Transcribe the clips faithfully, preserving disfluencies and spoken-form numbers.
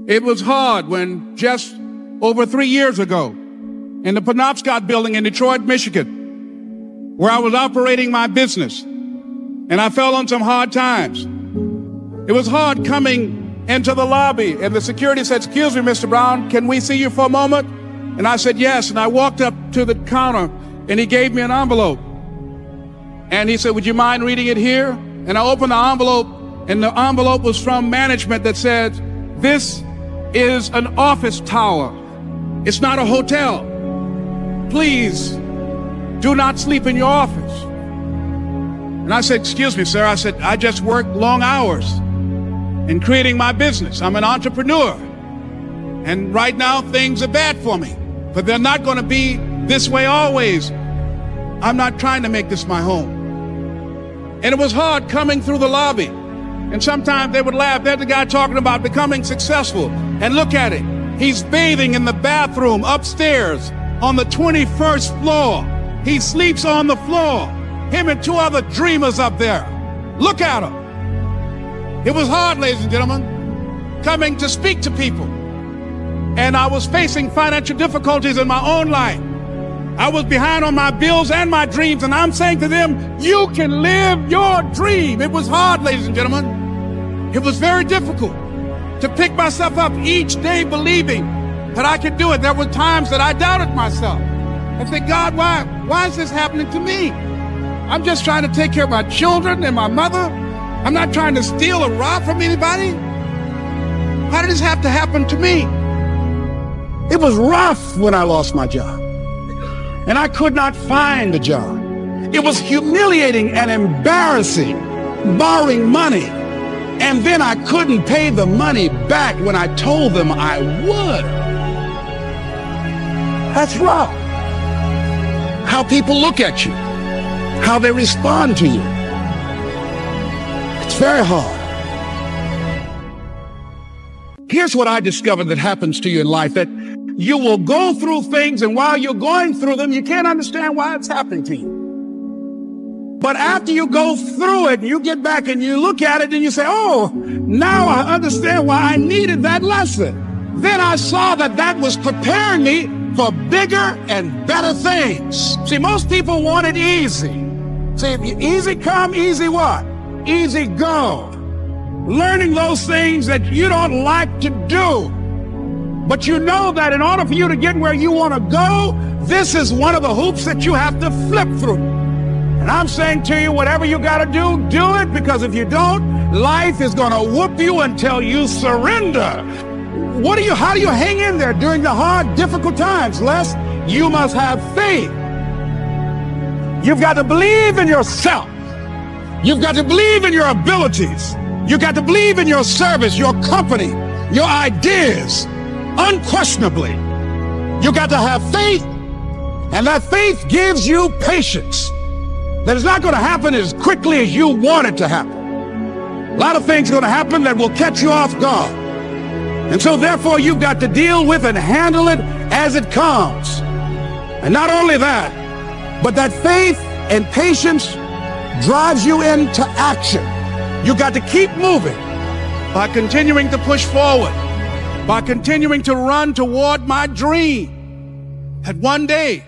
It was hard when just over three years ago in the Penobscot building in Detroit, Michigan, where I was operating my business, and I fell on some hard times. It was hard coming into the lobby, and the security said, "Excuse me, Mister Brown, can we see you for a moment?" And I said, "Yes." And I walked up to the counter, and he gave me an envelope. And he said, "Would you mind reading it here?" And I opened the envelope, and the envelope was from management that said, "This is an office tower. It's not a hotel. Please do not sleep in your office." And I said, "Excuse me, sir." I said, "I just work long hours in creating my business. I'm an entrepreneur. And right now things are bad for me, but they're not going to be this way always. I'm not trying to make this my home." And it was hard coming through the lobby. And sometimes they would laugh. There's the guy talking about becoming successful. And look at it. He's bathing in the bathroom upstairs on the twenty-first floor. He sleeps on the floor. Him and two other dreamers up there. Look at him. It was hard, ladies and gentlemen, coming to speak to people. And I was facing financial difficulties in my own life. I was behind on my bills and my dreams, and I'm saying to them, you can live your dream. It was hard, ladies and gentlemen. It was very difficult to pick myself up each day believing that I could do it. There were times that I doubted myself. I said, "God, why, why is this happening to me? I'm just trying to take care of my children and my mother. I'm not trying to steal or rob from anybody. Why did this have to happen to me?" It was rough when I lost my job, and I could not find a job. It was humiliating and embarrassing, borrowing money, and then I couldn't pay the money back when I told them I would. That's rough. How people look at you, how they respond to you. It's very hard. Here's what I discovered that happens to you in life, that you will go through things, and while you're going through them, you can't understand why it's happening to you. But after you go through it, you get back and you look at it and you say, "Oh, now I understand why I needed that lesson." Then I saw that that was preparing me for bigger and better things. See, most people want it easy. See, easy come, easy what? Easy go. Learning those things that you don't like to do. But you know that in order for you to get where you want to go, this is one of the hoops that you have to flip through. And I'm saying to you, whatever you got to do, do it, because if you don't, life is going to whoop you until you surrender. What do you, how do you hang in there during the hard, difficult times? Les, you must have faith. You've got to believe in yourself. You've got to believe in your abilities. You've got to believe in your service, your company, your ideas. Unquestionably, you got to have faith, and that faith gives you patience. That it's not going to happen as quickly as you want it to happen. A lot of things are going to happen that will catch you off guard. And so therefore, you've got to deal with and handle it as it comes. And not only that, but that faith and patience drives you into action. You got to keep moving by continuing to push forward, by continuing to run toward my dream. That one day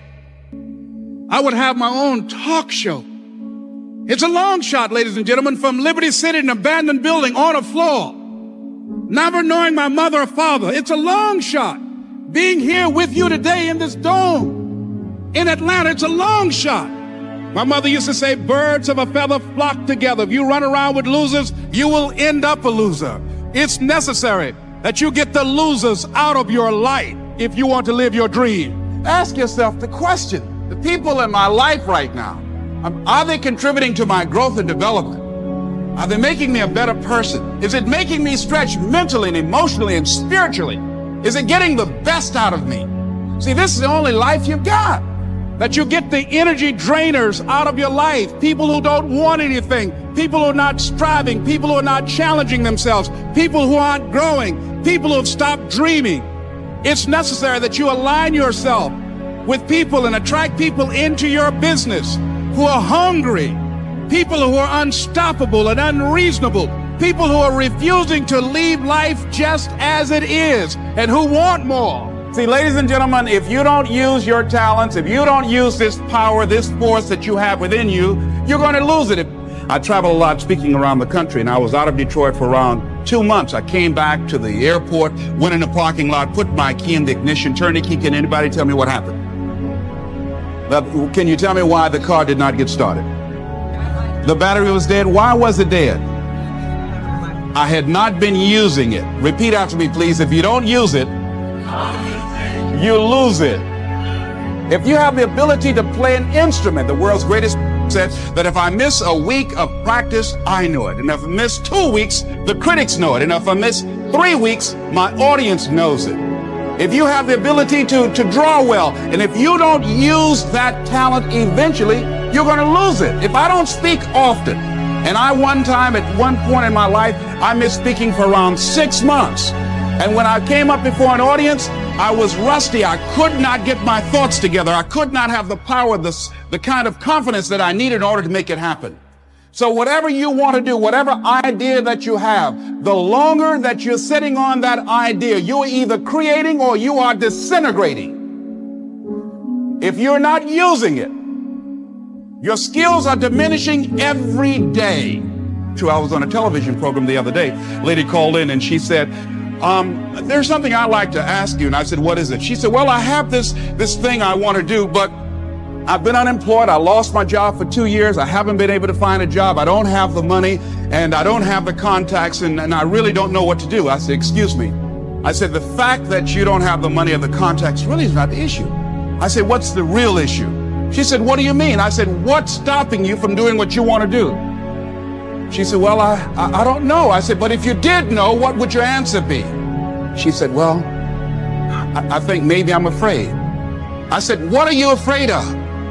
I would have my own talk show. It's a long shot, ladies and gentlemen, from Liberty City, an abandoned building on a floor, never knowing my mother or father. It's a long shot. Being here with you today in this dome in Atlanta, it's a long shot. My mother used to say, birds of a feather flock together. If you run around with losers, you will end up a loser. It's necessary that you get the losers out of your life if you want to live your dream. Ask yourself the question, the people in my life right now, um, are they contributing to my growth and development? Are they making me a better person? Is it making me stretch mentally and emotionally and spiritually? Is it getting the best out of me? See, this is the only life you've got. That you get the energy drainers out of your life. People who don't want anything. People who are not striving. People who are not challenging themselves. People who aren't growing. People who have stopped dreaming. It's necessary that you align yourself with people and attract people into your business who are hungry. People who are unstoppable and unreasonable. People who are refusing to leave life just as it is and who want more. See, ladies and gentlemen, if you don't use your talents, if you don't use this power, this force that you have within you, you're going to lose it. I travel a lot speaking around the country, and I was out of Detroit for around two months. I came back to the airport, went in the parking lot, put my key in the ignition, turned the key. Can anybody tell me what happened? Can you tell me why the car did not get started? The battery was dead. Why was it dead? I had not been using it. Repeat after me, please. If you don't use it, you lose it. If you have the ability to play an instrument, the world's greatest said that if I miss a week of practice, I know it. And if I miss two weeks, the critics know it. And if I miss three weeks, my audience knows it. If you have the ability to, to draw well, and if you don't use that talent eventually, you're going to lose it. If I don't speak often, and I one time at one point in my life, I missed speaking for around six months. And when I came up before an audience, I was rusty. I could not get my thoughts together. I could not have the power, the, the kind of confidence that I needed in order to make it happen. So whatever you want to do, whatever idea that you have, the longer that you're sitting on that idea, you're either creating or you are disintegrating. If you're not using it, your skills are diminishing every day. So I was on a television program the other day. A lady called in and she said, um, there's something I'd like to ask you. And I said, what is it? She said, well, I have this, this thing I want to do, but I've been unemployed. I lost my job for two years. I haven't been able to find a job. I don't have the money and I don't have the contacts and, and I really don't know what to do. I said, excuse me. I said, the fact that you don't have the money or the contacts really is not the issue. I said, what's the real issue? She said, what do you mean? I said, what's stopping you from doing what you want to do? She said, well, I, I, I don't know. I said, but if you did know, what would your answer be? She said, well, I, I think maybe I'm afraid. I said, what are you afraid of?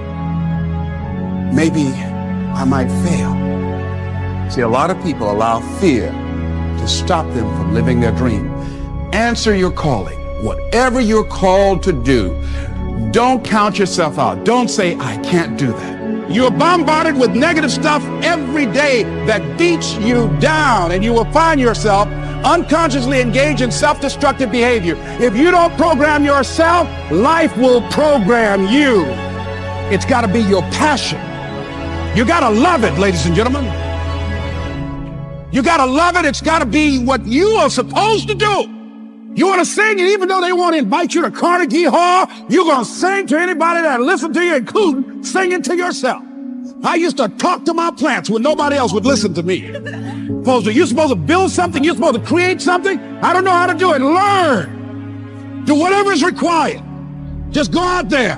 Maybe I might fail. See, a lot of people allow fear to stop them from living their dream. Answer your calling. Whatever you're called to do, don't count yourself out. Don't say, I can't do that. You're bombarded with negative stuff every day that beats you down, and you will find yourself unconsciously engaged in self-destructive behavior. If you don't program yourself, life will program you. It's got to be your passion. You got to love it, ladies and gentlemen. You got to love it. It's got to be what you are supposed to do. You want to sing, and even though they want to invite you to Carnegie Hall, you're going to sing to anybody that listens to you, including singing to yourself. I used to talk to my plants when nobody else would listen to me. You're supposed to build something. You're supposed to create something. I don't know how to do it. Learn. Do whatever is required. Just go out there.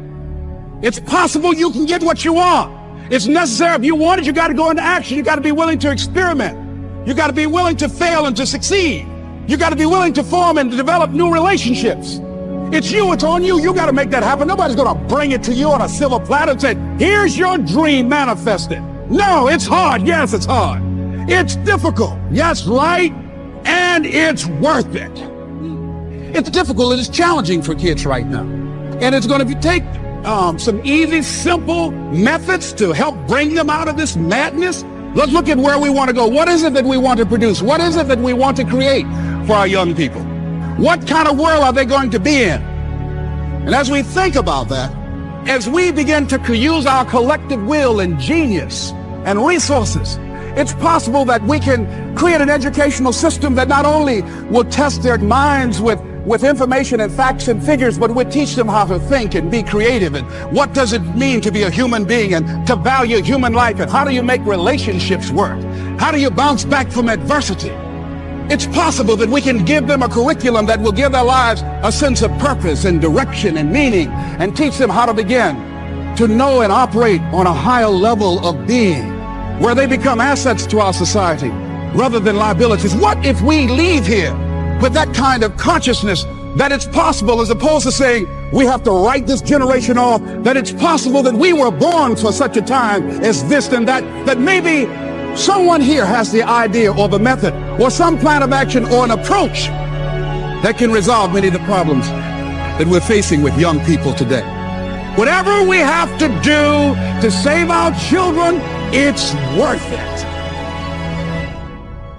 It's possible you can get what you want. It's necessary. If you want it, you got to go into action. You got to be willing to experiment. You got to be willing to fail and to succeed. You got to be willing to form and to develop new relationships. It's you. It's on you. You got to make that happen. Nobody's going to bring it to you on a silver platter and say, here's your dream manifested. No, it's hard. Yes, it's hard. It's difficult. Yes, right. And it's worth it. It's difficult. It is challenging for kids right now. And it's going to be, take um, some easy, simple methods to help bring them out of this madness. Let's look at where we want to go. What is it that we want to produce? What is it that we want to create for our young people? What kind of world are they going to be in? And as we think about that, as we begin to use our collective will and genius and resources, it's possible that we can create an educational system that not only will test their minds with, with information and facts and figures, but will teach them how to think and be creative, and what does it mean to be a human being and to value human life, and how do you make relationships work? How do you bounce back from adversity? It's possible that we can give them a curriculum that will give their lives a sense of purpose and direction and meaning, and teach them how to begin to know and operate on a higher level of being, where they become assets to our society rather than liabilities. What if we leave here with that kind of consciousness that it's possible, as opposed to saying we have to write this generation off, that it's possible that we were born for such a time as this and that, that maybe someone here has the idea or the method or some plan of action or an approach that can resolve many of the problems that we're facing with young people today. Whatever we have to do to save our children, it's worth it.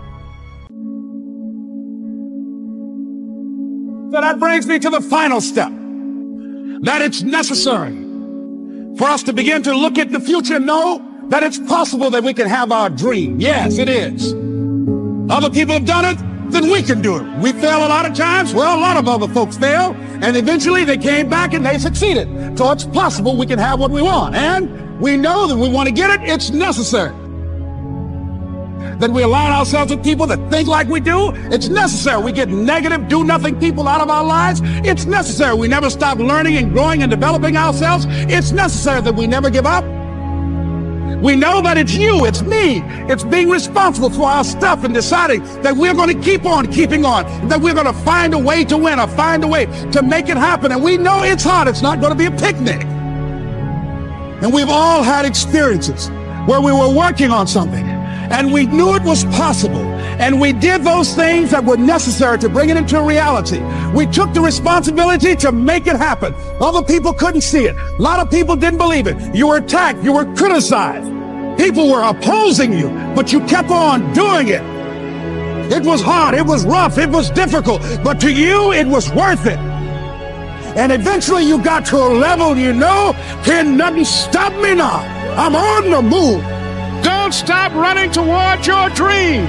So that brings me to the final step, that it's necessary for us to begin to look at the future and know that it's possible that we can have our dream. Yes, it is. Other people have done it, then we can do it. We fail a lot of times. Well, a lot of other folks fail, and eventually they came back and they succeeded. So it's possible we can have what we want. And we know that we want to get it. It's necessary that we align ourselves with people that think like we do. It's necessary we get negative, do-nothing people out of our lives. It's necessary we never stop learning and growing and developing ourselves. It's necessary that we never give up. We know that it's you, it's me, it's being responsible for our stuff and deciding that we're going to keep on keeping on, that we're going to find a way to win or find a way to make it happen. And we know it's hard. It's not going to be a picnic. And we've all had experiences where we were working on something and we knew it was possible. And we did those things that were necessary to bring it into reality. We took the responsibility to make it happen. Other people couldn't see it. A lot of people didn't believe it. You were attacked. You were criticized. People were opposing you, but you kept on doing it. It was hard. It was rough. It was difficult. But to you, it was worth it. And eventually you got to a level you know, can nothing stop me now. I'm on the move. Don't stop running towards your dream.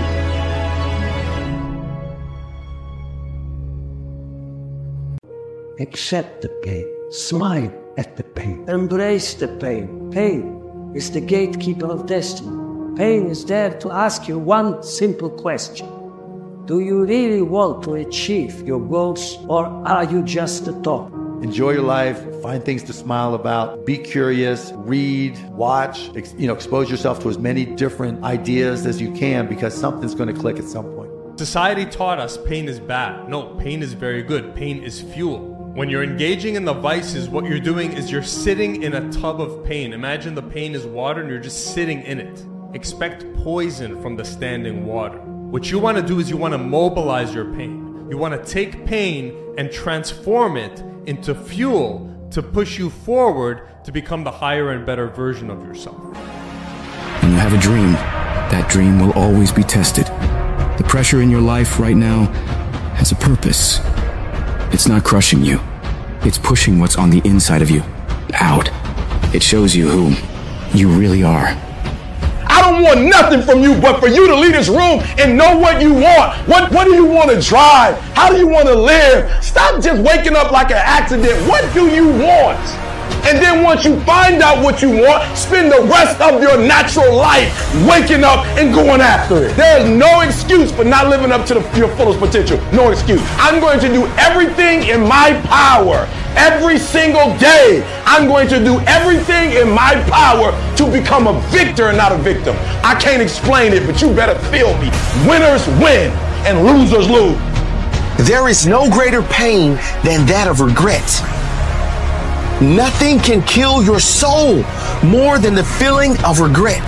Accept the pain. Smile at the pain. Embrace the pain. Pain is the gatekeeper of destiny. Pain is there to ask you one simple question. Do you really want to achieve your goals, or are you just a thought? Enjoy your life, find things to smile about, be curious, read, watch, ex- you know, expose yourself to as many different ideas as you can, because something's going to click at some point. Society taught us pain is bad. No, pain is very good. Pain is fuel. When you're engaging in the vices, what you're doing is you're sitting in a tub of pain. Imagine the pain is water and you're just sitting in it. Expect poison from the standing water. What you want to do is you want to mobilize your pain. You want to take pain and transform it into fuel to push you forward to become the higher and better version of yourself. When you have a dream, that dream will always be tested. The pressure in your life right now has a purpose. It's not crushing you. It's pushing what's on the inside of you out. It shows you who you really are. I don't want nothing from you but for you to leave this room and know what you want. What, what do you want to drive? How do you want to live? Stop just waking up like an accident. What do you want? And then once you find out what you want, spend the rest of your natural life waking up and going after it. There is no excuse for not living up to the, your fullest potential. No excuse. I'm going to do everything in my power. Every single day, I'm going to do everything in my power to become a victor and not a victim. I can't explain it, but you better feel me. Winners win and losers lose. There is no greater pain than that of regret. Nothing can kill your soul more than the feeling of regret.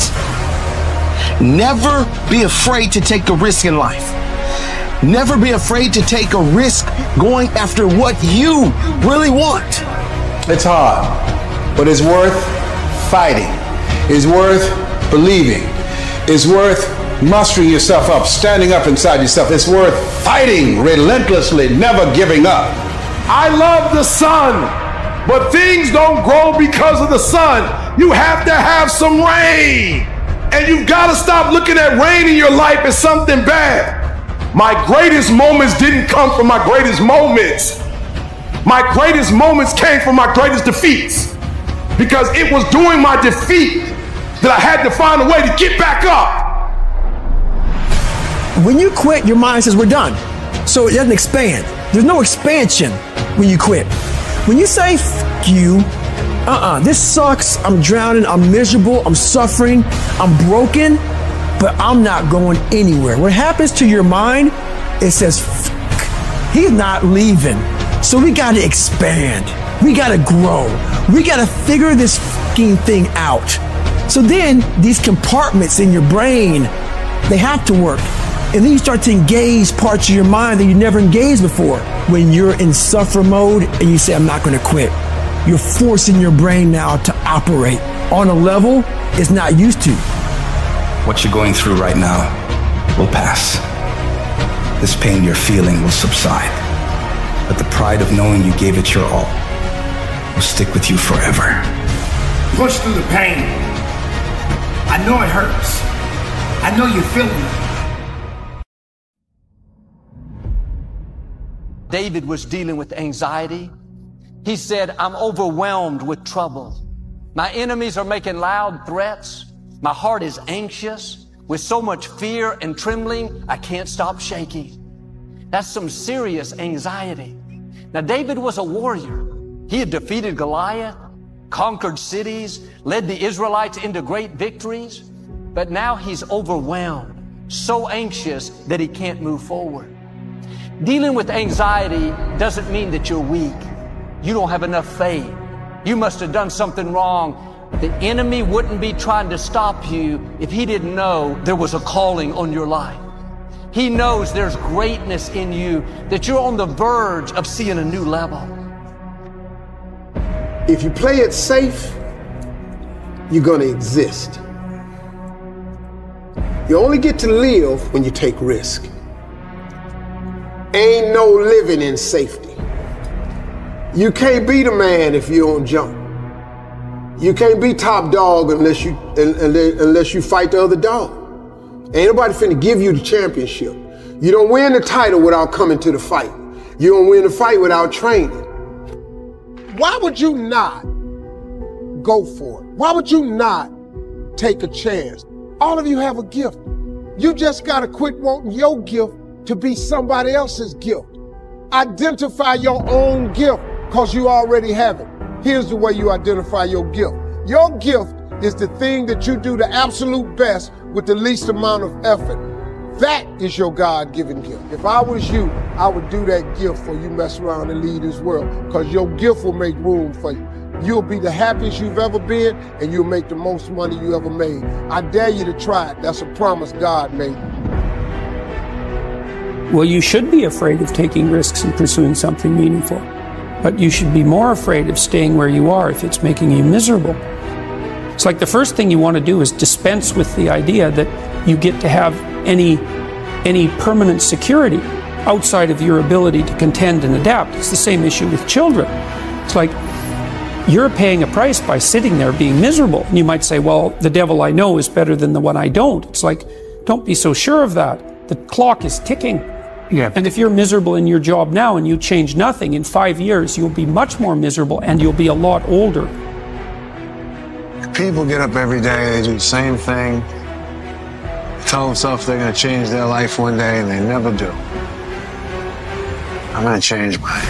Never be afraid to take a risk in life. Never be afraid to take a risk going after what you really want. It's hard, but it's worth fighting. It's worth believing. It's worth mustering yourself up, standing up inside yourself. It's worth fighting relentlessly, never giving up. I love the sun, but things don't grow because of the sun. You have to have some rain. And you've got to stop looking at rain in your life as something bad. My greatest moments didn't come from my greatest moments. My greatest moments came from my greatest defeats. Because it was during my defeat that I had to find a way to get back up. When you quit, your mind says we're done. So it doesn't expand. There's no expansion when you quit. When you say, F you, uh-uh, this sucks, I'm drowning, I'm miserable, I'm suffering, I'm broken, but I'm not going anywhere. What happens to your mind, it says, F he's not leaving. So we gotta expand. We gotta grow. We gotta figure this fucking thing out. So then these compartments in your brain, they have to work. And then you start to engage parts of your mind that you never engaged before. When you're in suffer mode and you say, I'm not gonna quit. You're forcing your brain now to operate on a level it's not used to. What you're going through right now will pass. This pain you're feeling will subside. but the pride of knowing you gave it your all will stick with you forever. Push through the pain. I know it hurts. I know you feel it. David was dealing with anxiety. He said, I'm overwhelmed with trouble. My enemies are making loud threats. My heart is anxious. With so much fear and trembling, I can't stop shaking. That's some serious anxiety. Now, David was a warrior. He had defeated Goliath, conquered cities, led the Israelites into great victories. But now he's overwhelmed, so anxious that he can't move forward. Dealing with anxiety doesn't mean that you're weak. You don't have enough faith. You must have done something wrong. The enemy wouldn't be trying to stop you if he didn't know there was a calling on your life. He knows there's greatness in you, that you're on the verge of seeing a new level. If you play it safe, you're going to exist. You only get to live when you take risk. Ain't no living in safety. You can't be the man if you don't jump. You can't be top dog unless you unless you fight the other dog. Ain't nobody finna give you the championship. You don't win the title without coming to the fight. You don't win the fight without training. Why would you not go for it? Why would you not take a chance? All of you have a gift. You just gotta quit wanting your gift to be somebody else's gift. Identify your own gift, because you already have it. Here's the way you identify your gift. Your gift is the thing that you do the absolute best with the least amount of effort. That is your God-given gift. If I was you, I would do that gift before you mess around and leave this world, because your gift will make room for you. You'll be the happiest you've ever been, and you'll make the most money you ever made. I dare you to try it. That's a promise God made. Well, you should be afraid of taking risks and pursuing something meaningful. But you should be more afraid of staying where you are if it's making you miserable. It's like the first thing you want to do is dispense with the idea that you get to have any, any permanent security outside of your ability to contend and adapt. It's the same issue with children. It's like you're paying a price by sitting there being miserable. And you might say, well, the devil I know is better than the one I don't. It's like, don't be so sure of that. The clock is ticking. Yeah. And if you're miserable in your job now and you change nothing, in five years you'll be much more miserable and you'll be a lot older. People get up every day, they do the same thing, tell themselves they're going to change their life one day, and they never do. I'm going to change mine.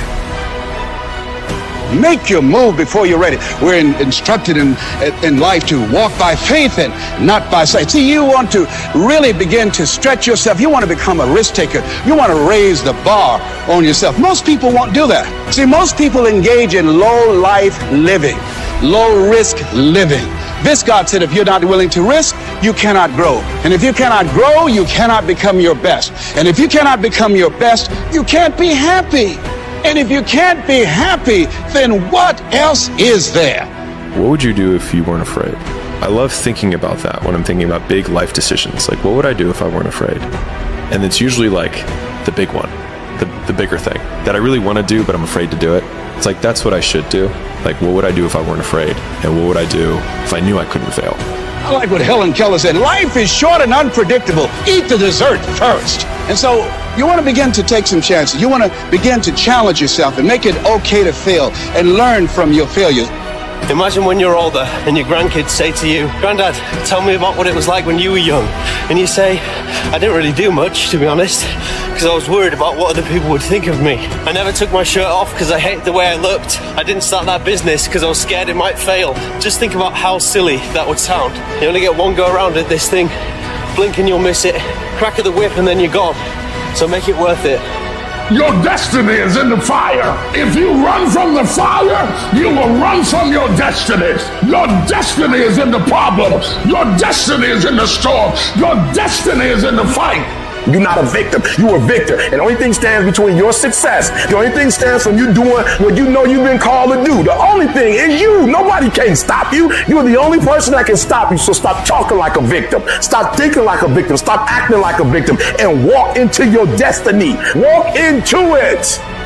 Make your move before you're ready. We're in, instructed in, in life to walk by faith and not by sight. See, you want to really begin to stretch yourself. You want to become a risk taker. You want to raise the bar on yourself. Most people won't do that. See, most people engage in low life living, low risk living. This God said, if you're not willing to risk, you cannot grow. And if you cannot grow, you cannot become your best. And if you cannot become your best, you can't be happy. And if you can't be happy, then what else is there? What would you do if you weren't afraid? I love thinking about that when I'm thinking about big life decisions. Like, what would I do if I weren't afraid? And it's usually like the big one, the, the bigger thing that I really want to do, but I'm afraid to do it. It's like, that's what I should do. Like, what would I do if I weren't afraid? And what would I do if I knew I couldn't fail? I like what Helen Keller said. Life is short and unpredictable. Eat the dessert first. And so you want to begin to take some chances. You want to begin to challenge yourself and make it okay to fail and learn from your failures. Imagine when you're older and your grandkids say to you, Granddad, tell me about what it was like when you were young. And you say, I didn't really do much, to be honest, because I was worried about what other people would think of me. I never took my shirt off because I hated the way I looked. I didn't start that business because I was scared it might fail. Just think about how silly that would sound. You only get one go around at this thing. Blink and you'll miss it. Crack of the whip and then you're gone. So make it worth it. Your destiny is in the fire. If you run from the fire, you will run from your destiny. Your destiny is in the problems. Your destiny is in the storm. Your destiny is in the fight. You're not a victim. You're a victor. And the only thing stands between your success, the only thing stands from you doing what you know you've been called to do. The only thing is you. Nobody can stop you. You're the only person that can stop you. So stop talking like a victim. Stop thinking like a victim. Stop acting like a victim. And walk into your destiny. Walk into it.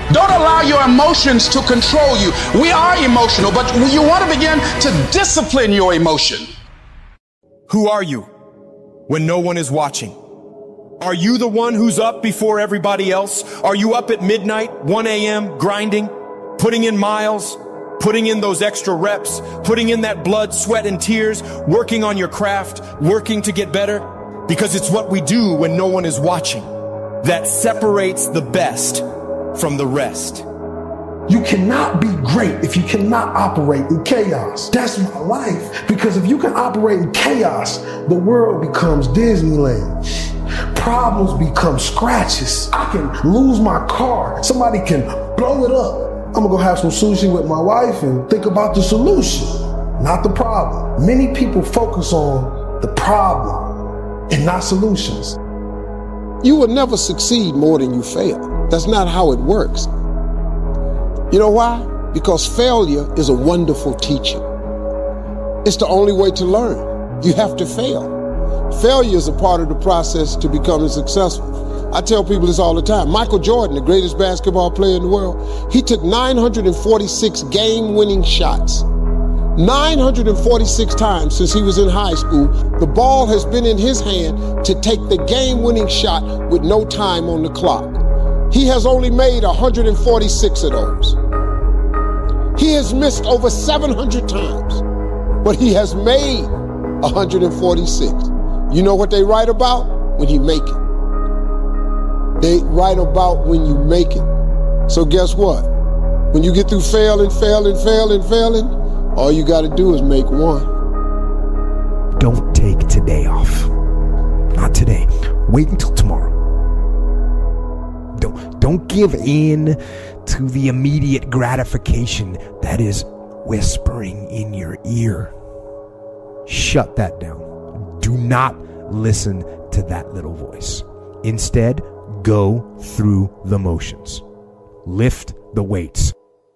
Don't allow your emotions to control you. We are emotional, but you want to begin to discipline your emotion. Who are you when no one is watching? Are you the one who's up before everybody else? Are you up at midnight, one a.m., grinding, putting in miles, putting in those extra reps, putting in that blood, sweat, and tears, working on your craft, working to get better? Because it's what we do when no one is watching that separates the best from the rest. You cannot be great if you cannot operate in chaos. That's my life. Because if you can operate in chaos, the world becomes Disneyland. Problems become scratches. I can lose my car. Somebody can blow it up. I'm gonna go have some sushi with my wife and think about the solution, not the problem. Many people focus on the problem and not solutions. You will never succeed more than you fail. That's not how it works. You know why? Because failure is a wonderful teacher. It's the only way to learn. You have to fail. Failure is a part of the process to becoming successful. I tell people this all the time. Michael Jordan, the greatest basketball player in the world, he took nine hundred forty-six game-winning shots. nine hundred forty-six times since he was in high school, the ball has been in his hand to take the game-winning shot with no time on the clock. He has only made one hundred forty-six of those. He has missed over seven hundred times, but he has made one hundred forty-six. You know what they write about? When you make it. They write about when you make it. So guess what? When you get through failing, failing, failing, failing, all you got to do is make one. Don't take today off. Not today. Wait until tomorrow. Don't, don't give in to the immediate gratification that is whispering in your ear. Shut that down. Do not listen to that little voice. Instead, go through the motions. Lift the weights.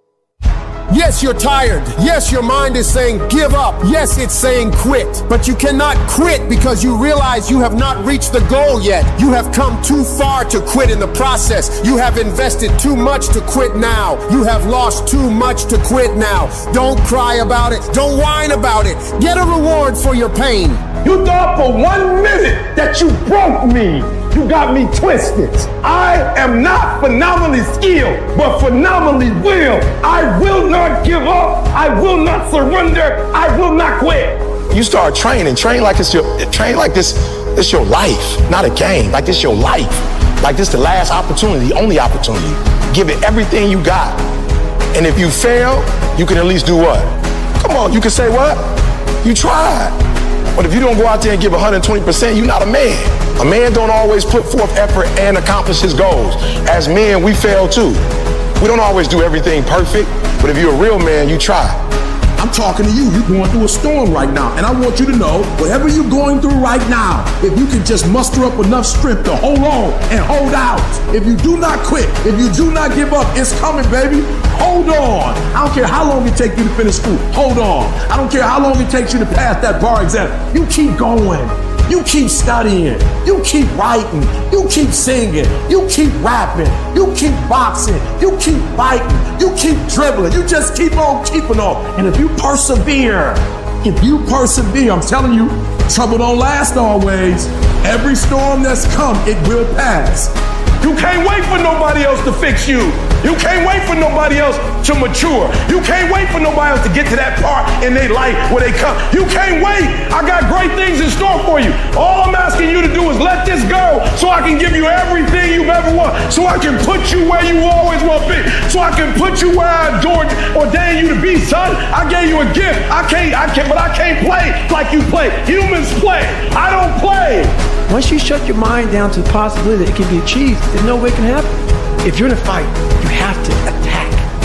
Yes, you're tired. Yes, your mind is saying give up. Yes, it's saying quit. But you cannot quit because you realize you have not reached the goal yet. You have come too far to quit in the process. You have invested too much to quit now. You have lost too much to quit now. Don't cry about it. Don't whine about it. Get a reward for your pain. You thought for one minute that you broke me. You got me twisted. I am not phenomenally skilled, but phenomenally willed. I will not give up. I will not surrender. I will not quit. You start training. Train like it's your train like this. It's your life, not a game. Like it's your life. Like this the last opportunity, the only opportunity. Give it everything you got. And if you fail, you can at least do what? Come on, you can say what? You tried. But if you don't go out there and give one hundred twenty percent, you're not a man. A man don't always put forth effort and accomplish his goals. As men, we fail too. We don't always do everything perfect, but if you're a real man, you try. I'm talking to you. You're going through a storm right now. And I want you to know, whatever you're going through right now, if you can just muster up enough strength to hold on and hold out. If you do not quit, if you do not give up, it's coming, baby. Hold on. I don't care how long it takes you to finish school. Hold on. I don't care how long it takes you to pass that bar exam. You keep going. You keep studying, you keep writing, you keep singing, you keep rapping, you keep boxing, you keep fighting, you keep dribbling, you just keep on keeping on. And if you persevere, if you persevere, I'm telling you, trouble don't last always. Every storm that's come, it will pass. You can't wait for nobody else to fix you. You can't wait for nobody else to mature. You can't wait for nobody else to get to that part in their life where they come. You can't wait. I got great things in store for you. All I'm asking you to do is let this go so I can give you everything you've ever wanted. So I can put you where you always want to be. So I can put you where I adored, ordained you to be, son. I gave you a gift. I can't, I can't, but I can't play like you play. Humans play. I don't play. Once you shut your mind down to the possibility that it can be achieved, there's no way it can happen. If you're in a fight, you have to attack.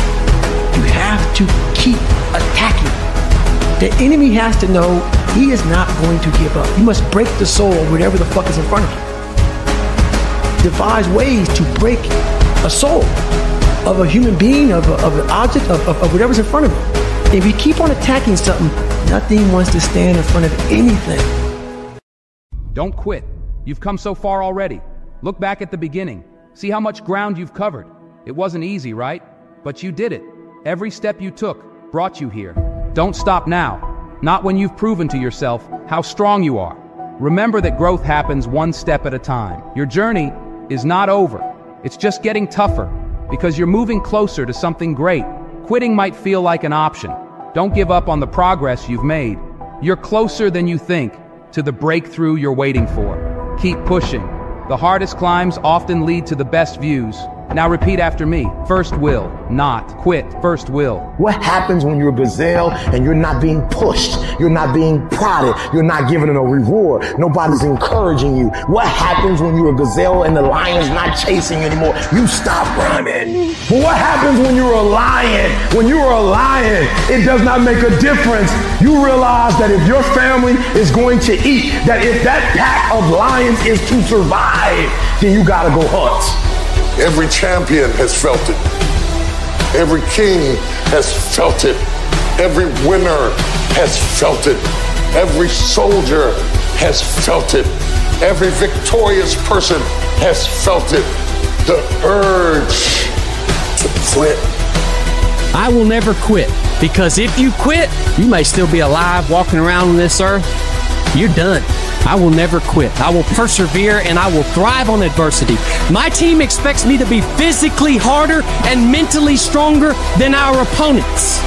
You have to keep attacking. The enemy has to know he is not going to give up. You must break the soul of whatever the fuck is in front of you. Devise ways to break a soul of a human being, of, a, of an object, of, of, of whatever's in front of you. If you keep on attacking something, nothing wants to stand in front of anything. Don't quit. You've come so far already. Look back at the beginning. See how much ground you've covered. It wasn't easy, right? But you did it. Every step you took brought you here. Don't stop now. Not when you've proven to yourself how strong you are. Remember that growth happens one step at a time. Your journey is not over. It's just getting tougher because you're moving closer to something great. Quitting might feel like an option. Don't give up on the progress you've made. You're closer than you think to the breakthrough you're waiting for. Keep pushing. The hardest climbs often lead to the best views. Now repeat after me. First will, not quit. First will. What happens when you're a gazelle and you're not being pushed? You're not being prodded. You're not given a reward. Nobody's encouraging you. What happens when you're a gazelle and the lion's not chasing you anymore? You stop running. But what happens when you're a lion? When you're a lion, it does not make a difference. You realize that if your family is going to eat, that if that pack of lions is to survive, then you gotta go hunt. Every champion has felt it. Every king has felt it. Every winner has felt it. Every soldier has felt it. Every victorious person has felt it. The urge to quit. I will never quit, because if you quit, you may still be alive walking around on this earth. You're done. I will never quit. I will persevere and I will thrive on adversity. My team expects me to be physically harder and mentally stronger than our opponents.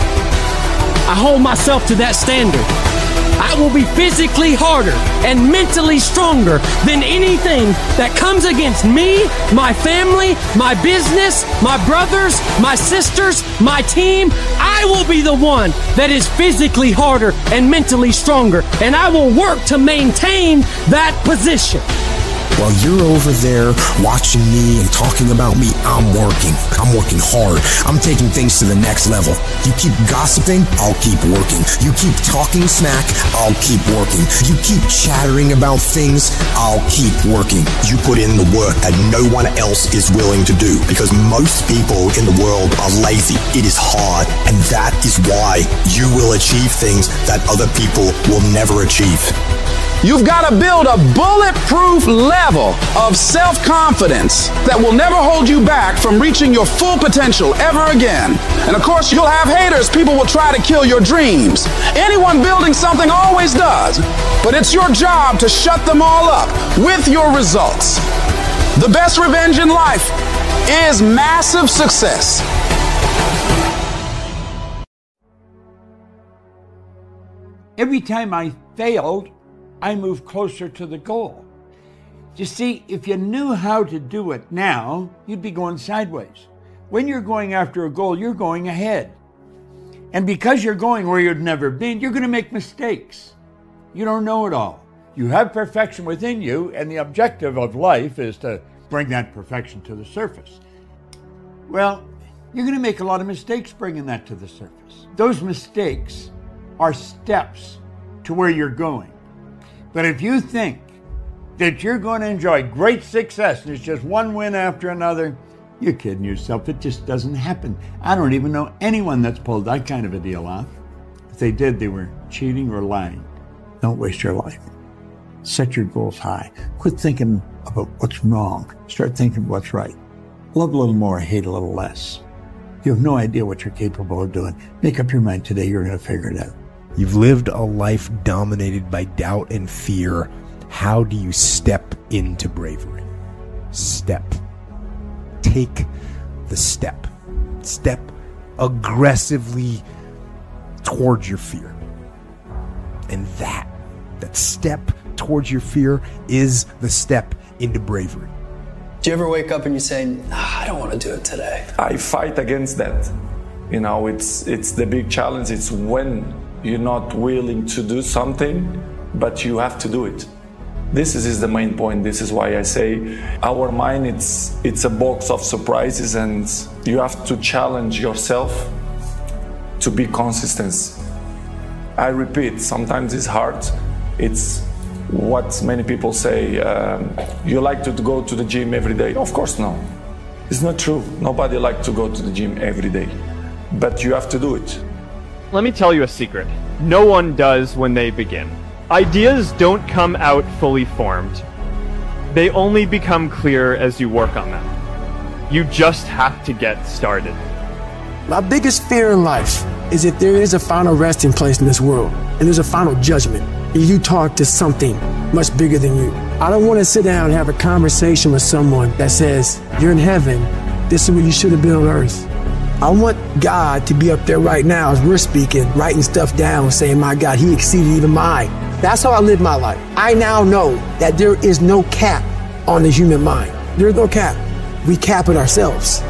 I hold myself to that standard. I will be physically harder and mentally stronger than anything that comes against me, my family, my business, my brothers, my sisters, my team. I will be the one that is physically harder and mentally stronger, and I will work to maintain that position. While you're over there watching me and talking about me, I'm working. I'm working hard. I'm taking things to the next level. You keep gossiping, I'll keep working. You keep talking smack, I'll keep working. You keep chattering about things, I'll keep working. You put in the work that no one else is willing to do, because most people in the world are lazy. It is hard, and that is why you will achieve things that other people will never achieve. You've got to build a bulletproof level of self-confidence that will never hold you back from reaching your full potential ever again. And of course, you'll have haters. People will try to kill your dreams. Anyone building something always does. But it's your job to shut them all up with your results. The best revenge in life is massive success. Every time I failed, I moved closer to the goal. You see, if you knew how to do it now, you'd be going sideways. When you're going after a goal, you're going ahead. And because you're going where you've never been, you're going to make mistakes. You don't know it all. You have perfection within you, and the objective of life is to bring that perfection to the surface. Well, you're going to make a lot of mistakes bringing that to the surface. Those mistakes are steps to where you're going. But if you think that you're going to enjoy great success and it's just one win after another, you're kidding yourself. It just doesn't happen. I don't even know anyone that's pulled that kind of a deal off. If they did, they were cheating or lying. Don't waste your life. Set your goals high. Quit thinking about what's wrong. Start thinking what's right. Love a little more, hate a little less. You have no idea what you're capable of doing. Make up your mind today, you're going to figure it out. You've lived a life dominated by doubt and fear. How do you step into bravery? Step. Take the step. Step aggressively towards your fear. And that, that step towards your fear is the step into bravery. Do you ever wake up and you say, ah, I don't want to do it today? I fight against that. You know, it's it's the big challenge. It's when you're not willing to do something, but you have to do it. This is, is the main point. This is why I say our mind, it's, it's a box of surprises, and you have to challenge yourself to be consistent. I repeat, sometimes it's hard. It's what many people say, um, you like to go to the gym every day. Of course, no. It's not true. Nobody likes to go to the gym every day, but you have to do it. Let me tell you a secret. No one does when they begin. Ideas don't come out fully formed. They only become clear as you work on them. You just have to get started. My biggest fear in life is if there is a final resting place in this world and there's a final judgment and you talk to something much bigger than you. I don't want to sit down and have a conversation with someone that says, you're in heaven, this is where you should have been on earth. I want God to be up there right now as we're speaking, writing stuff down, saying, my God, he exceeded even mine. That's how I live my life. I now know that there is no cap on the human mind. There's no cap. We cap it ourselves.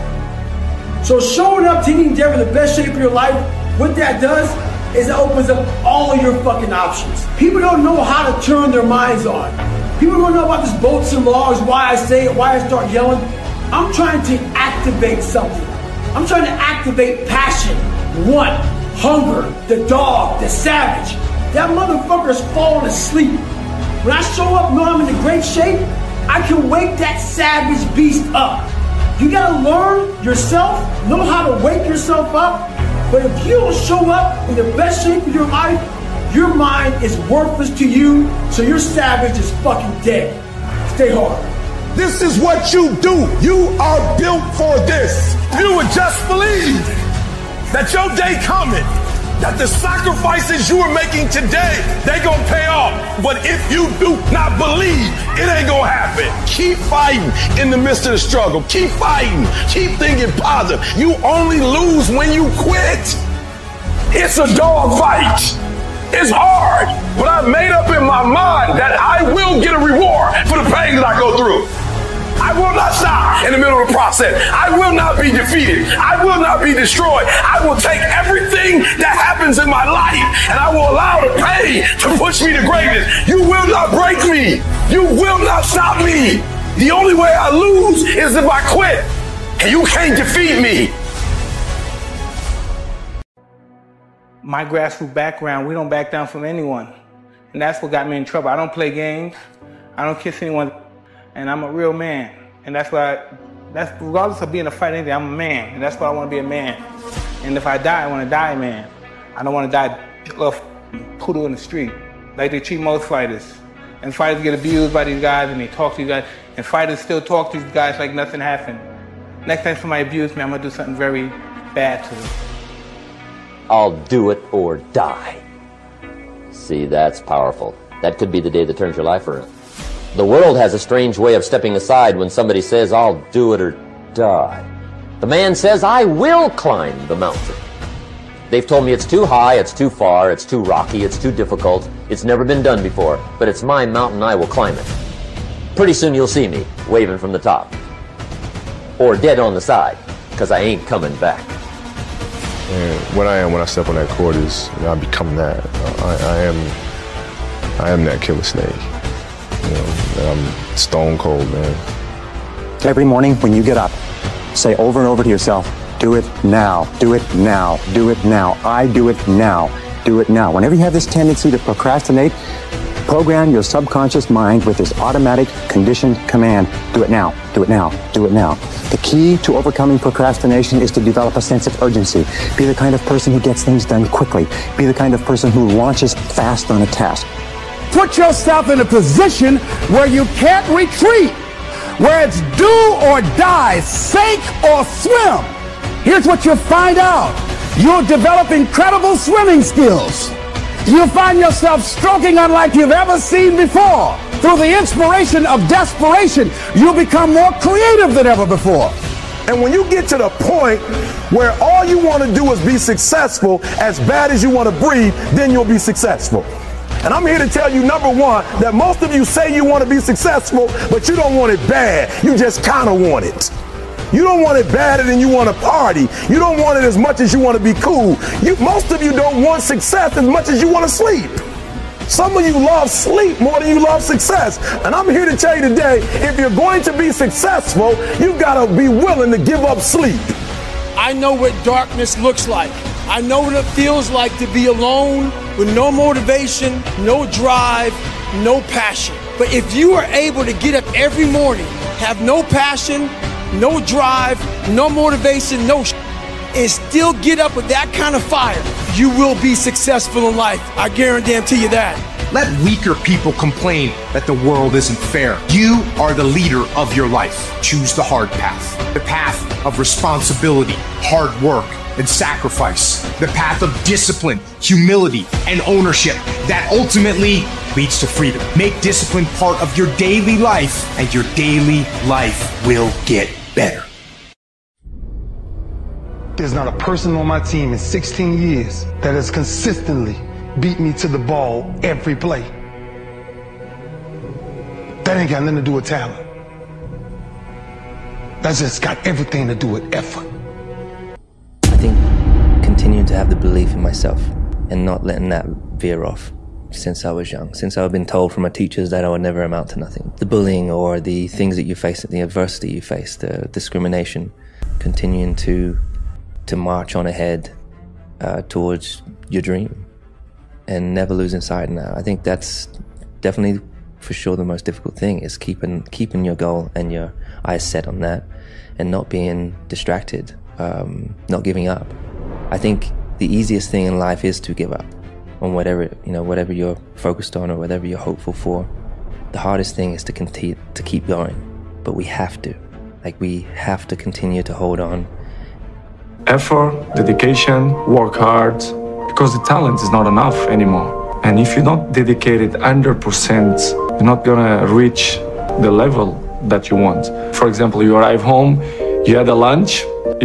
So showing up to any endeavor, the best shape of your life, what that does is it opens up all of your fucking options. People don't know how to turn their minds on. People don't know about this bolts and laws, why I say it, why I start yelling. I'm trying to activate something. I'm trying to activate passion, want, hunger, the dog, the savage. That motherfucker's falling asleep. When I show up, know I'm in a great shape, I can wake that savage beast up. You gotta learn yourself, know how to wake yourself up. But if you don't show up in the best shape of your life, your mind is worthless to you, so your savage is fucking dead. Stay hard. This is what you do. You are built for this. You would just believe that your day coming, that the sacrifices you are making today, they gonna pay off. But if you do not believe, it ain't gonna happen. Keep fighting in the midst of the struggle. Keep fighting. Keep thinking positive. You only lose when you quit. It's a dog fight. It's hard, but I made up in my mind that I will get a reward for the pain that I go through. I will not stop in the middle of the process. I will not be defeated. I will not be destroyed. I will take everything that happens in my life and I will allow the pain to push me to greatness. You will not break me. You will not stop me. The only way I lose is if I quit, and you can't defeat me. My grassroots background, we don't back down from anyone. And that's what got me in trouble. I don't play games. I don't kiss anyone. And I'm a real man. And that's why, that's regardless of being a fighter, I'm a man. And that's why I want to be a man. And if I die, I want to die a man. I don't want to die off poodle in the street, like they treat most fighters. And fighters get abused by these guys and they talk to these guys. And fighters still talk to these guys like nothing happened. Next time somebody abuses me, I'm going to do something very bad to them. I'll do it or die. See, that's powerful. That could be the day that turns your life around. The world has a strange way of stepping aside when somebody says, I'll do it or die. The man says, I will climb the mountain. They've told me it's too high, it's too far, it's too rocky, it's too difficult, it's never been done before, but it's my mountain, I will climb it. Pretty soon you'll see me waving from the top. Or dead on the side, because I ain't coming back. And what I am when I step on that court is, you know, I become that. I, I am, I am that killer snake. You know, I'm stone cold, man. Every morning when you get up, say over and over to yourself, do it now, do it now, do it now. I do it now, do it now. Whenever you have this tendency to procrastinate, program your subconscious mind with this automatic conditioned command, do it now, do it now, do it now. The key to overcoming procrastination is to develop a sense of urgency. Be the kind of person who gets things done quickly. Be the kind of person who launches fast on a task. Put yourself in a position where you can't retreat, where it's do or die, sink or swim. Here's what you'll find out. You'll develop incredible swimming skills. You'll find yourself stroking unlike you've ever seen before. Through the inspiration of desperation, you'll become more creative than ever before. And when you get to the point where all you want to do is be successful as bad as you want to breathe, then you'll be successful. And I'm here to tell you, number one, that most of you say you want to be successful, but you don't want it bad. You just kind of want it. You don't want it badder than you want to party. You don't want it as much as you want to be cool. You, most of you don't want success as much as you want to sleep. Some of you love sleep more than you love success. And I'm here to tell you today, if you're going to be successful, you've got to be willing to give up sleep. I know what darkness looks like. I know what it feels like to be alone with no motivation, no drive, no passion. But if you are able to get up every morning, have no passion, no drive, no motivation, no sh- and still get up with that kind of fire, you will be successful in life. I guarantee you that. Let weaker people complain that the world isn't fair. You are the leader of your life. Choose the hard path, the path of responsibility, hard work, and sacrifice. The path of discipline, humility, and ownership that ultimately leads to freedom. Make discipline part of your daily life, and your daily life will get better. There's not a person on my team in sixteen years that has consistently beat me to the ball every play. That ain't got nothing to do with talent. That's just got everything to do with effort. I think continuing to have the belief in myself and not letting that veer off since I was young, since I've been told from my teachers that I would never amount to nothing. The bullying or the things that you face, the adversity you face, the discrimination, continuing to to march on ahead uh, towards your dream and never losing sight. Now, I think that's definitely for sure the most difficult thing is keeping keeping your goal and your eyes set on that and not being distracted, um, not giving up. I think the easiest thing in life is to give up on whatever, you know, whatever you're focused on or whatever you're hopeful for. The hardest thing is to continue to keep going, but we have to, like we have to continue to hold on. Effort, dedication, work hard, because the talent is not enough anymore. And if you're not dedicated one hundred percent, you're not gonna reach the level that you want. For example, you arrive home, you had a lunch,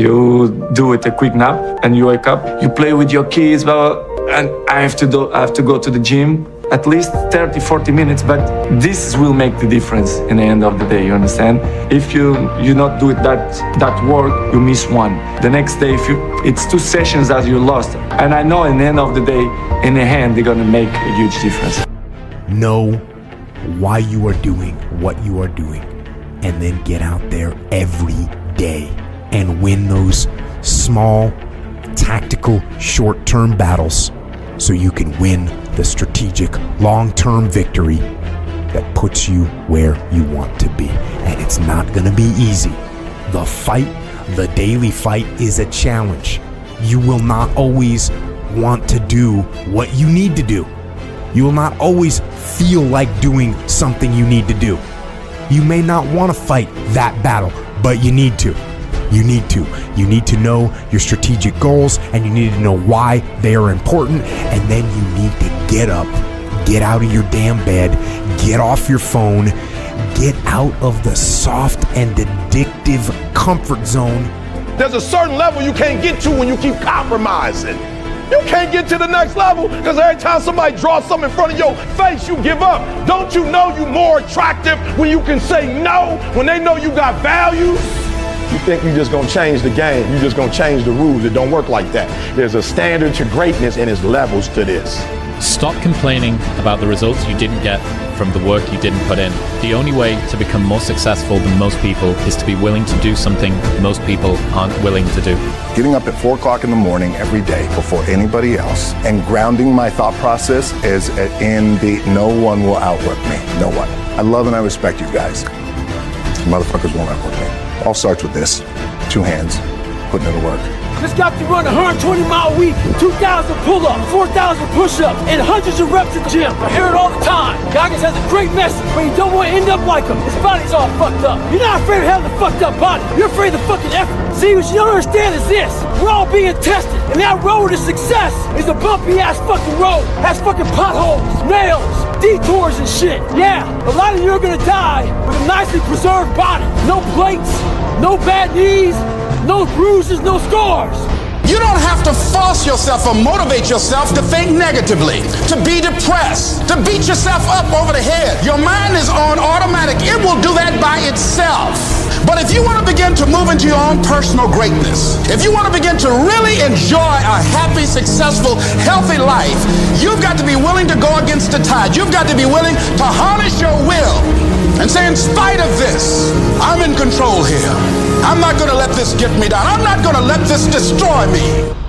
you do it a quick nap, and you wake up, you play with your kids, blah, blah, and I have to do, I have to go to the gym at least thirty, forty minutes, but this will make the difference in the end of the day, you understand? If you you not do it that that work, you miss one. The next day, if you it's two sessions that you lost. And I know in the end of the day, in the hand, they're gonna make a huge difference. Know why you are doing what you are doing, and then get out there every day and win those small, tactical, short-term battles so you can win the strategic, long-term victory that puts you where you want to be. And it's not going to be easy. The fight, the daily fight, is a challenge. You will not always want to do what you need to do. You will not always feel like doing something you need to do. You may not want to fight that battle, but you need to. You need to. You need to know your strategic goals, and you need to know why they are important, and then you need to get up, get out of your damn bed, get off your phone, get out of the soft and addictive comfort zone. There's a certain level you can't get to when you keep compromising. You can't get to the next level because every time somebody draws something in front of your face, you give up. Don't you know you're more attractive when you can say no, when they know you got value? You think you're just gonna change the game, you're just gonna change the rules. It don't work like that. There's a standard to greatness and there's levels to this. Stop complaining about the results you didn't get from the work you didn't put in. The only way to become more successful than most people is to be willing to do something most people aren't willing to do. Getting up at four o'clock in the morning every day before anybody else and grounding my thought process is in the no one will outwork me, no one. I love and I respect you guys. Motherfuckers won't outwork me. All starts with this, two hands, putting it to work. This guy can run one hundred twenty mile a week, two thousand pull-ups, four thousand push-ups, and hundreds of reps at the gym. I hear it all the time. Goggins has a great message, but you don't want to end up like him. His body's all fucked up. You're not afraid of having a fucked up body. You're afraid of the fucking effort. See, what you don't understand is this. We're all being tested, and that road to success is a bumpy-ass fucking road. Has fucking potholes, nails, detours and shit. Yeah, a lot of you are gonna die with a nicely preserved body. No plates, no bad knees, no bruises, no scars. You don't have to force yourself or motivate yourself to think negatively, to be depressed, to beat yourself up over the head. Your mind is on automatic. It will do that by itself. But if you want to begin to move into your own personal greatness, if you want to begin to really enjoy a happy, successful, healthy life, you've got to be willing to go against the tide. You've got to be willing to harness your will and say, in spite of this, I'm in control here. I'm not going to let this get me down. I'm not going to let this destroy me.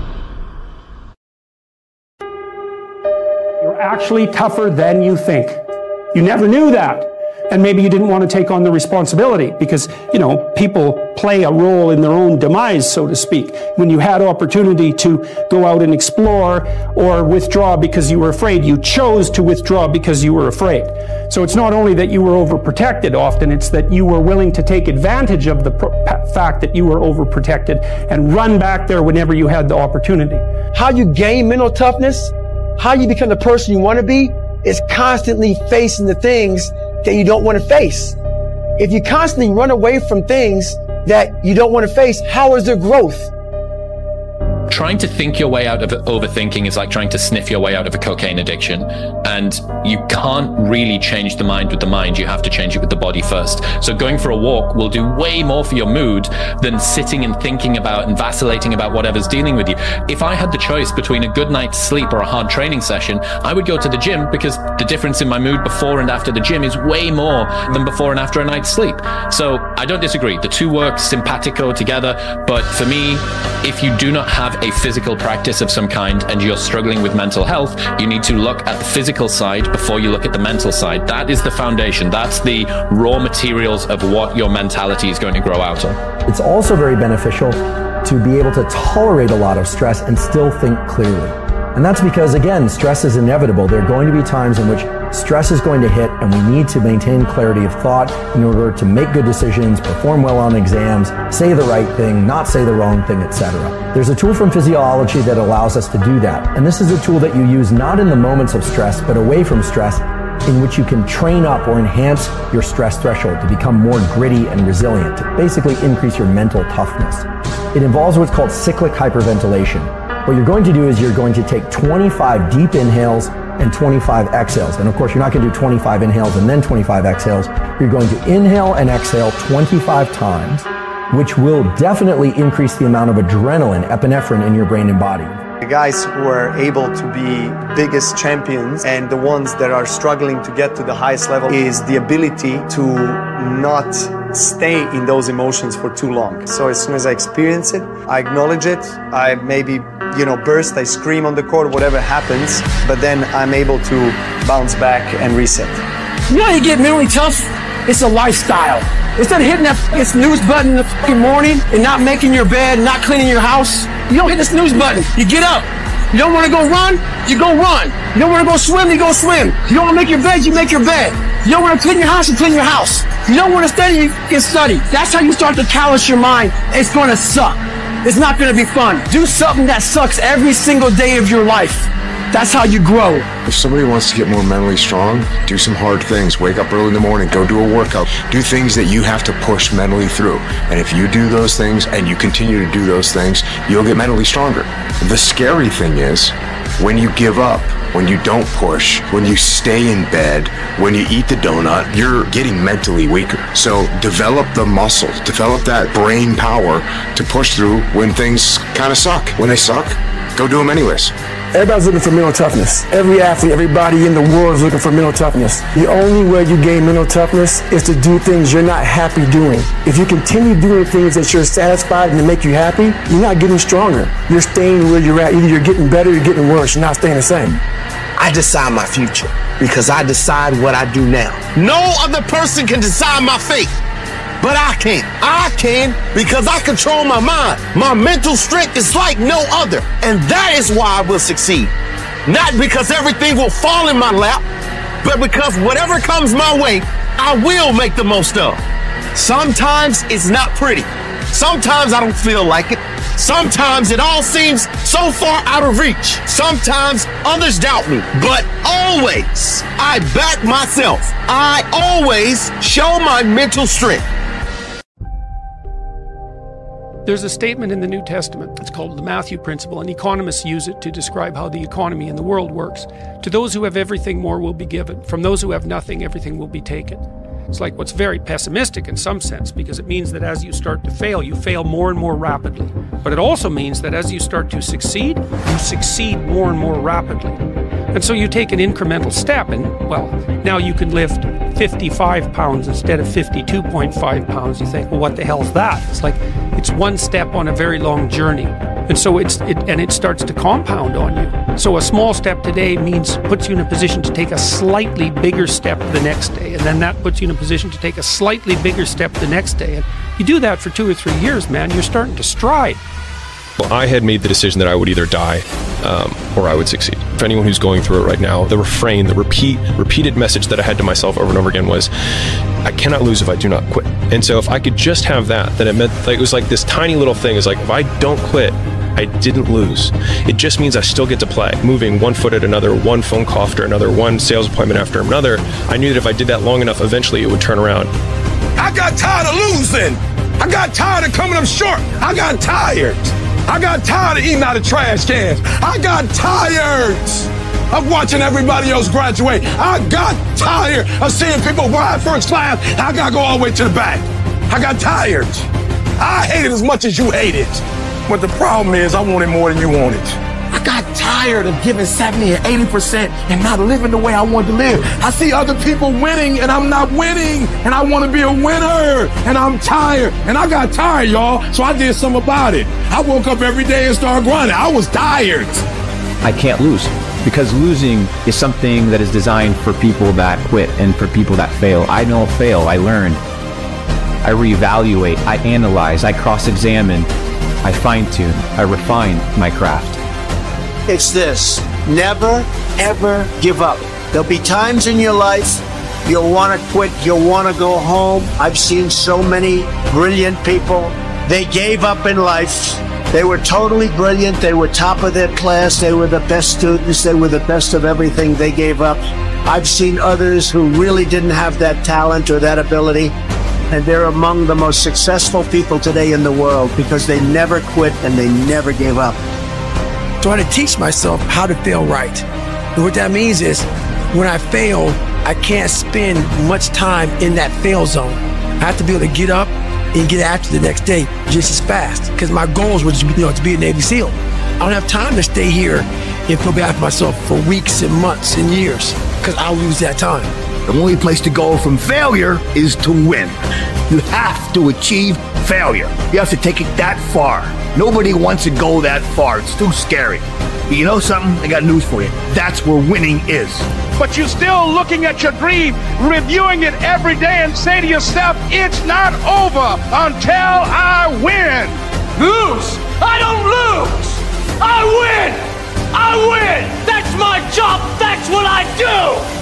You're actually tougher than you think. You never knew that. And maybe you didn't want to take on the responsibility because, you know, people play a role in their own demise, so to speak. When you had opportunity to go out and explore or withdraw because you were afraid, you chose to withdraw because you were afraid. So it's not only that you were overprotected often, it's that you were willing to take advantage of the that fact that you were overprotected and run back there whenever you had the opportunity. How you gain mental toughness, how you become the person you want to be, is constantly facing the things that you don't want to face. If you constantly run away from things that you don't want to face, how is there growth? Trying to think your way out of overthinking is like trying to sniff your way out of a cocaine addiction. And you can't really change the mind with the mind. You have to change it with the body first. So going for a walk will do way more for your mood than sitting and thinking about and vacillating about whatever's dealing with you. If I had the choice between a good night's sleep or a hard training session, I would go to the gym because the difference in my mood before and after the gym is way more than before and after a night's sleep. So I don't disagree. The two work simpatico together. But for me, if you do not have a physical practice of some kind and you're struggling with mental health, you need to look at the physical side before you look at the mental side. That is the foundation. That's the raw materials of what your mentality is going to grow out of. It's also very beneficial to be able to tolerate a lot of stress and still think clearly. And that's because, again, stress is inevitable. There are going to be times in which stress is going to hit, and we need to maintain clarity of thought in order to make good decisions, perform well on exams, say the right thing, not say the wrong thing, et cetera. There's a tool from physiology that allows us to do that. And this is a tool that you use not in the moments of stress, but away from stress, in which you can train up or enhance your stress threshold to become more gritty and resilient, to basically increase your mental toughness. It involves what's called cyclic hyperventilation. What you're going to do is you're going to take twenty-five deep inhales and twenty-five exhales. And of course, you're not going to do twenty-five inhales and then twenty-five exhales. You're going to inhale and exhale twenty-five times, which will definitely increase the amount of adrenaline, epinephrine in your brain and body. The guys who are able to be biggest champions and the ones that are struggling to get to the highest level is the ability to not stay in those emotions for too long. So as soon as I experience it, I acknowledge it, I maybe, you know, burst, I scream on the court, whatever happens, but then I'm able to bounce back and reset. You know how you get mentally tough? It's a lifestyle. Instead of hitting that fucking snooze button in the fucking morning and not making your bed, not cleaning your house, you don't hit the snooze button. You get up. You don't want to go run, you go run. You don't want to go swim, you go swim. You don't want to make your bed, you make your bed. You don't want to clean your house, you clean your house. You don't want to study, you can study. That's how you start to callous your mind. It's going to suck. It's not going to be fun. Do something that sucks every single day of your life. That's how you grow. If somebody wants to get more mentally strong, do some hard things. Wake up early in the morning, go do a workout. Do things that you have to push mentally through. And if you do those things and you continue to do those things, you'll get mentally stronger. The scary thing is, when you give up, when you don't push, when you stay in bed, when you eat the donut, you're getting mentally weaker. So develop the muscle, develop that brain power to push through when things kind of suck. When they suck, go do them anyways. Everybody's looking for mental toughness. Every athlete, everybody in the world is looking for mental toughness. The only way you gain mental toughness is to do things you're not happy doing. If you continue doing things that you're satisfied and that make you happy, you're not getting stronger. You're staying where you're at. Either you're getting better or you're getting worse. You're not staying the same. I decide my future because I decide what I do now. No other person can decide my fate. But I can. I can because I control my mind. My mental strength is like no other. And that is why I will succeed. Not because everything will fall in my lap, but because whatever comes my way, I will make the most of. Sometimes it's not pretty. Sometimes I don't feel like it. Sometimes it all seems so far out of reach. Sometimes others doubt me. But always, I back myself. I always show my mental strength. There's a statement in the New Testament. It's called the Matthew Principle, and economists use it to describe how the economy in the world works. To those who have everything, more will be given. From those who have nothing, everything will be taken. It's like what's very pessimistic in some sense, because it means that as you start to fail, you fail more and more rapidly. But it also means that as you start to succeed, you succeed more and more rapidly. And so you take an incremental step, and, well, now you can lift fifty-five pounds instead of fifty-two point five pounds. You think, well, what the hell's that? It's like, it's one step on a very long journey. And so it's, it, and it starts to compound on you. So a small step today means, puts you in a position to take a slightly bigger step the next day. And then that puts you in a position to take a slightly bigger step the next day. And you do that for two or three years, man, you're starting to stride. Well, I had made the decision that I would either die um, or I would succeed. For anyone who's going through it right now, the refrain, the repeat, repeated message that I had to myself over and over again was, I cannot lose if I do not quit. And so if I could just have that, then it meant, like, it was like this tiny little thing. It's like, if I don't quit, I didn't lose. It just means I still get to play, moving one foot at another, one phone call after another, one sales appointment after another. I knew that if I did that long enough, eventually it would turn around. I got tired of losing. I got tired of coming up short. I got tired. I got tired of eating out of trash cans. I got tired of watching everybody else graduate. I got tired of seeing people ride first class. I got to go all the way to the back. I got tired. I hate it as much as you hate it. But the problem is I want it more than you want it. I got tired of giving seventy or eighty percent and not living the way I want to live. I see other people winning and I'm not winning, and I want to be a winner, and I'm tired. And I got tired, y'all, so I did something about it. I woke up every day and started grinding. I was tired. I can't lose, because losing is something that is designed for people that quit and for people that fail. I don't fail, I learn. I reevaluate, I analyze, I cross-examine, I fine-tune, I refine my craft. It's this: never, ever give up. There'll be times in your life you'll want to quit, you'll want to go home. I've seen so many brilliant people. They gave up in life. They were totally brilliant. They were top of their class. They were the best students. They were the best of everything. They gave up. I've seen others who really didn't have that talent or that ability, and they're among the most successful people today in the world because they never quit and they never gave up. So I had to teach myself how to fail right. And what that means is when I fail, I can't spend much time in that fail zone. I have to be able to get up and get after the next day just as fast, because my goals were to, you know, to be a Navy SEAL. I don't have time to stay here and feel bad for myself for weeks and months and years, because I'll lose that time. The only place to go from failure is to win. You have to achieve failure. You have to take it that far. Nobody wants to go that far. It's too scary. But you know something? I got news for you. That's where winning is. But you're still looking at your dream, reviewing it every day, and say to yourself, it's not over until I win. Lose? I don't lose. I win. I win. That's my job. That's what I do.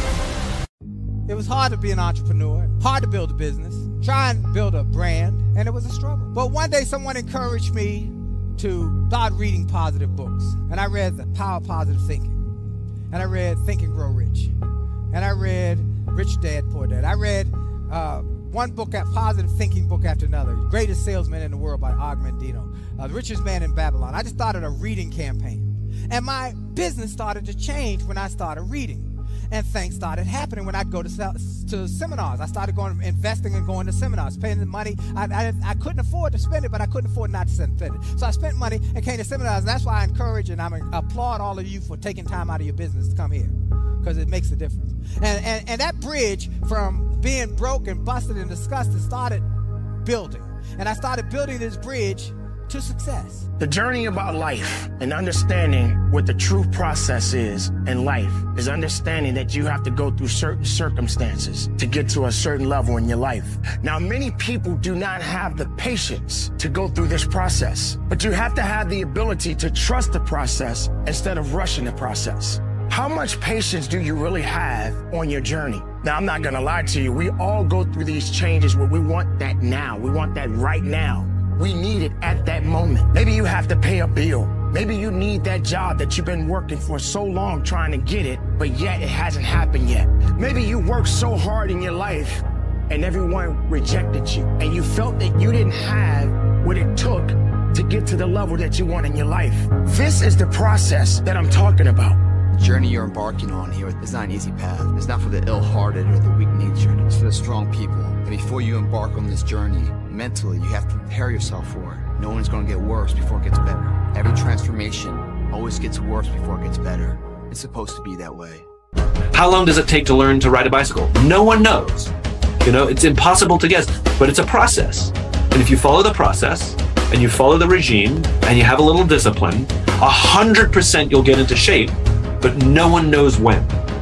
It was hard to be an entrepreneur, hard to build a business, try and build a brand, and it was a struggle. But one day someone encouraged me to start reading positive books. And I read The Power of Positive Thinking. And I read Think and Grow Rich. And I read Rich Dad, Poor Dad. I read uh, one book, at positive thinking book after another. Greatest Salesman in the World by Og Mandino. Uh, the Richest Man in Babylon. I just started a reading campaign. And my business started to change when I started reading. And things started happening when I'd go to to seminars. I started going, investing and going to seminars, paying the money. I, I, I couldn't afford to spend it, but I couldn't afford not to spend it. So I spent money and came to seminars. And that's why I encourage and I applaud all of you for taking time out of your business to come here, because it makes a difference. And, and, and that bridge from being broke and busted and disgusted started building. And I started building this bridge to success. The journey about life and understanding what the true process is in life is understanding that you have to go through certain circumstances to get to a certain level in your life. Now, many people do not have the patience to go through this process, but you have to have the ability to trust the process instead of rushing the process. How much patience do you really have on your journey? Now, I'm not gonna lie to you. We all go through these changes where we want that now. We want that right now. We need it at that moment. Maybe you have to pay a bill. Maybe you need that job that you've been working for so long trying to get it, but yet it hasn't happened yet. Maybe you worked so hard in your life and everyone rejected you, and you felt that you didn't have what it took to get to the level that you want in your life. This is the process that I'm talking about. The journey you're embarking on here is not an easy path. It's not for the ill-hearted or the weak-natured. It's for the strong people. And before you embark on this journey, mentally, you have to prepare yourself for it. No one's going to get worse before it gets better. Every transformation always gets worse before it gets better. It's supposed to be that way. How long does it take to learn to ride a bicycle? No one knows. You know, it's impossible to guess, but it's a process. And if you follow the process, and you follow the regime, and you have a little discipline, a hundred percent you'll get into shape, but no one knows when.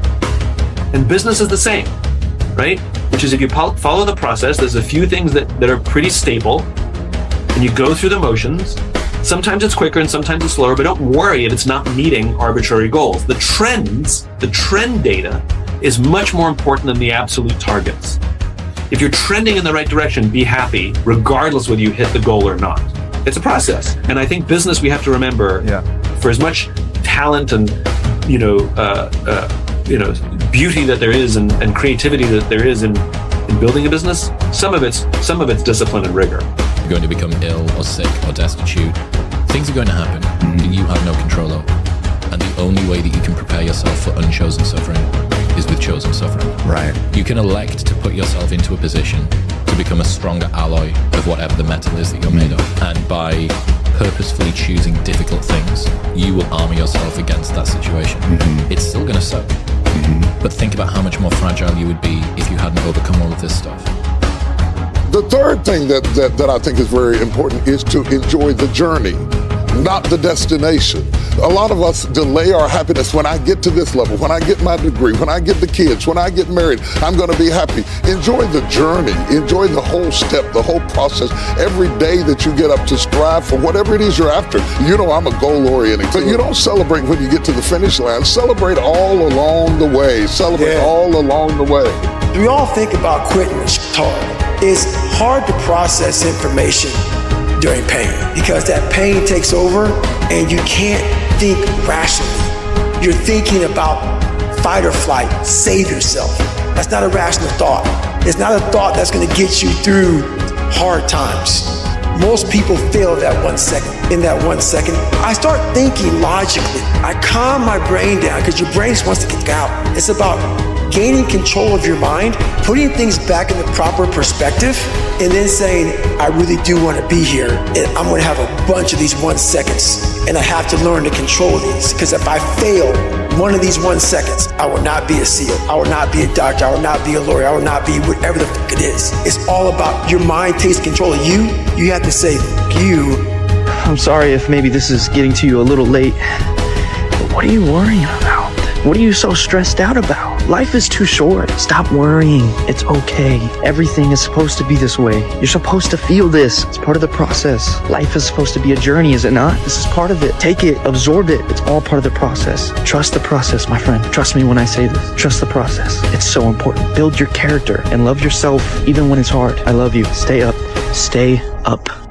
And business is the same, right? Which is, if you follow the process, there's a few things that, that are pretty stable, and you go through the motions, Sometimes it's quicker and sometimes it's slower, but don't worry if it's not meeting arbitrary goals. The trends, the trend data is much more important than the absolute targets. If you're trending in the right direction, be happy, regardless whether you hit the goal or not. It's a process. And I think business, we have to remember, yeah. for as much talent and, you know, uh, uh, you know, beauty that there is and, and creativity that there is in, in building a business, some of it's, some of it's discipline and rigor. You're going to become ill or sick or destitute. Things are going to happen that you have no control over. And the only way that you can prepare yourself for unchosen suffering is with chosen suffering. Right. You can elect to put yourself into a position to become a stronger alloy of whatever the metal is that you're made of. And by purposefully choosing difficult things, you will armor yourself against that situation. Mm-hmm. It's still going to suck. Mm-hmm. But think about how much more fragile you would be if you hadn't overcome all of this stuff. The third thing that, that, that I think is very important is to enjoy the journey, not the destination. A lot of us delay our happiness. When I get to this level, when I get my degree, when I get the kids, when I get married, I'm going to be happy. Enjoy the journey. Enjoy the whole step, the whole process. Every day that you get up to strive for whatever it is you're after. You know I'm a goal-oriented, but you don't celebrate when you get to the finish line. Celebrate all along the way. Celebrate yeah. all along the way. We all think about quitting. It's hard. It's hard to process information during pain because that pain takes over and you can't think rationally. You're thinking about fight or flight, save yourself. That's not a rational thought. It's not a thought that's going to get you through hard times. Most people fail that one second. In that one second, I start thinking logically. I calm my brain down because your brain just wants to get out. It's about gaining control of your mind, putting things back in the proper perspective, and then saying, I really do want to be here, and I'm going to have a bunch of these one seconds, and I have to learn to control these, because if I fail one of these one seconds, I will not be a SEAL, I will not be a doctor, I will not be a lawyer, I will not be whatever the fuck it is. It's all about your mind takes control of you. You have to say, you. I'm sorry if maybe this is getting to you a little late, but what are you worrying about? What are you so stressed out about? Life is too short. Stop worrying. It's okay. Everything is supposed to be this way. You're supposed to feel this. It's part of the process. Life is supposed to be a journey, is it not? This is part of it. Take it. Absorb it. It's all part of the process. Trust the process, my friend. Trust me when I say this. Trust the process. It's so important. Build your character and love yourself even when it's hard. I love you. Stay up. Stay up.